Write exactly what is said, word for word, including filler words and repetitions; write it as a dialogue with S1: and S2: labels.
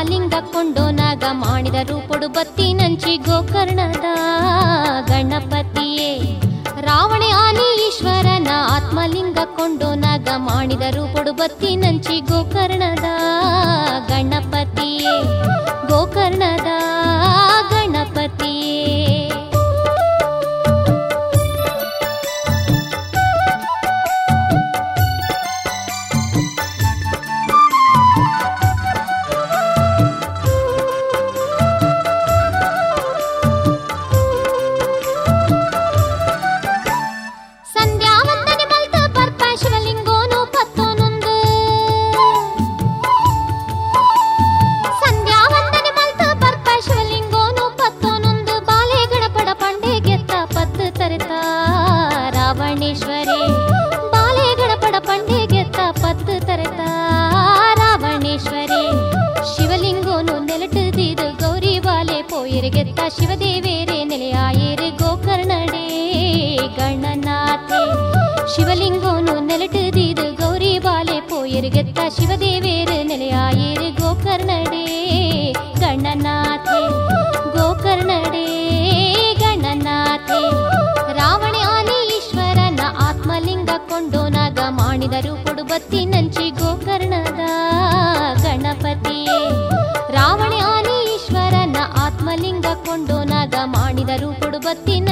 S1: ಆತ್ಮಲಿಂಗ ಕೊಂಡೋನಾಗ ಮಾಡಿದ ರೂಪೊಡು ಬತ್ತಿ ನಂಚಿ ಗೋಕರ್ಣದ ಗಣಪತಿಯೇ ರಾವಣೆ ಆನಿ ಈಶ್ವರನ ಆತ್ಮಲಿಂಗ ಕೊಂಡೋನಾಗ ಮಾಡಿದ ರೂಪೊಡು ಬತ್ತಿ ನಂಚಿ ಗೋಕರ್ಣದ ಗಣಪತಿಯೇ ಗೋಕರ್ಣದ ಗಣಪತಿಯೇ ರಾವಣೇಶ್ವರೇ ಬಾಲೆ ಗಣಪಡ ಪಂಡೆಗೆತ್ತ ಪತ್ತು ತರತ ರಾವಣೇಶ್ವರೇ ಶಿವಲಿಂಗೋನು ನೆಲಟದಿದು ಗೌರಿ ಬಾಲೆ ಪೋಯರಿಗೆತ್ತ ಶಿವದೇವೇರೆ ನೆಲೆಯಾಯೇರೆ ಗೋಕರ್ಣಡೇ ಗಣನಾಥೆ ಶಿವಲಿಂಗೋನು ನೆಲಟದಿದು ಗೌರಿ ಬಾಲೆ ಪೋಯರಿಗೆತ್ತ ಶಿವದೇವೇರೆ ನೆಲೆಯಾಯೇರೆ ಗೋಕರ್ಣಡೇ ಗಣನಾಥೆ ಗೋಕರ್ಣಡೇ ಗಣನಾಥೆ ರಾವಣೆ ಆನೆ ಈಶ್ವರನ ಆತ್ಮಲಿಂಗ ಕೊಂಡೋನಾಗ ಮಾಡಿದ ರೂಪೊಡು ಬತ್ತಿ ನಂಚಿ ಗೋಕರ್ಣದ ಗಣಪತಿಯೇ ರಾವಣೆ ಆನೆ ಈಶ್ವರನ ಆತ್ಮಲಿಂಗ ಕೊಂಡೋನಾಗ ಮಾಡಿದ ರೂಪೊಡು ಬತ್ತಿ